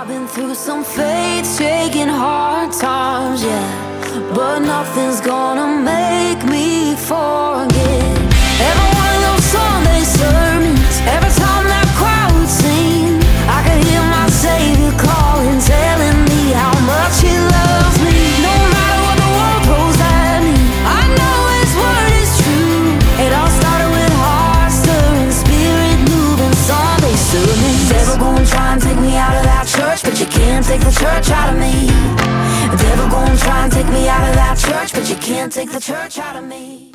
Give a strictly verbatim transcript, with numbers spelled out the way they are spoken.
been through some faith-shaking hard times, yeah, but nothing's gonna make me forget every one of those Sunday sermons. Every time that crowd would sing, I could hear my Savior calling, telling me how much He loves me. No matter what the world throws at me, I know His word is true. It all started with heart-stirring, spirit-moving Sunday sermons. Devil gonna try and take me out of that church, but you can't take the church out of me. The devil gonna try and take me out of that church, but you can't take the church out of me.